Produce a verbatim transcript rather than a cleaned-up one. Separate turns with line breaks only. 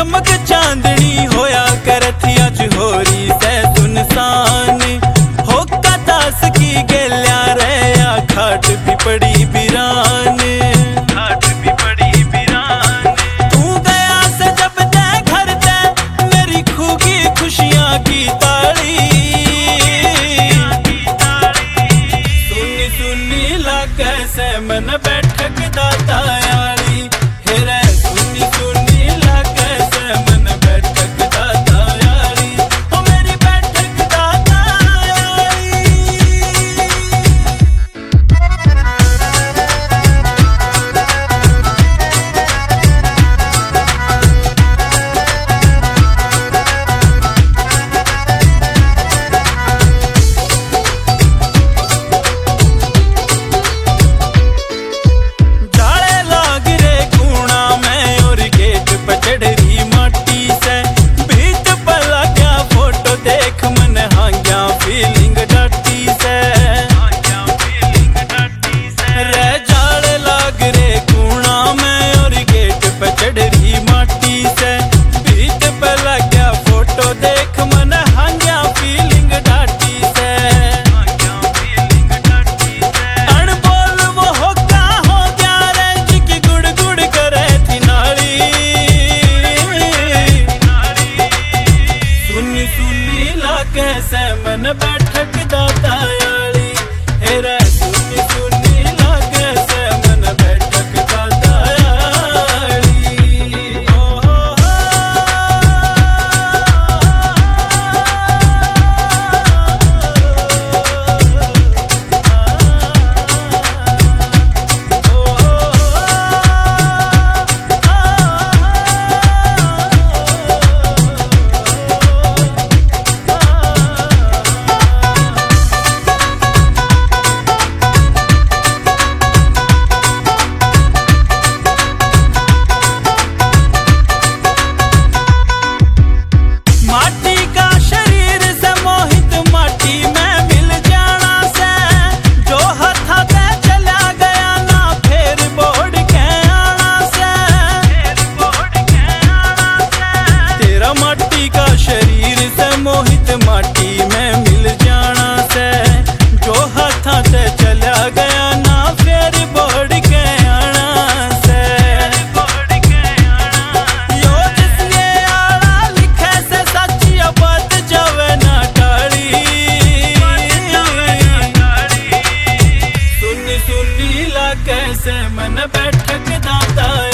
चमक चांदनी होया करथी अज होरी से सुनसान होका दास की गेल्या रया खाट भी पड़ी बिरान खाट भी पड़ी बिरान तू गया से जब ते घर ते मेरी खूगी खुशियां की ताली सुनी सुनी लागे से मन बैठक दाता यारी हेरे सुनी सुनी लागे से मन बैठक दाता यारी ओ मेरी बैठक दाता यारी। जाले लाग रे कूणा में और गेट पे चढ़ रही माटी से बीच पला क्या फोटो देख मन हांग्या फीलिंग डटी से रे जाले लाग रे कूणा में और गेट पे चढ़ रही माटी से बीच पला क्या फोटो देख मन हांग्या फीलिंग डटी से अनबोल वो होका हो गया रे जिकी गुड़ गुड़ करे थी नाली सुनी सुनी लागे से मन बैठक दाता यारी हेरा सुनी सुनी लागे से मन बैठक दाता यारी ओ हो माटी का शरीर से मोहित माटी में मिल जाना से जो हथा पे चला गया ना फिर बोड़ के आना से तेरा माटी का शरीर से मोहित माटी में मिल जाना से जो हथा से चला गया ना फिर बोड़ के आना से यो जिसने आड़ा लिखे से सच्ची बात जावे ना टाली सुनी सुनी लागे से मन बैठक दाता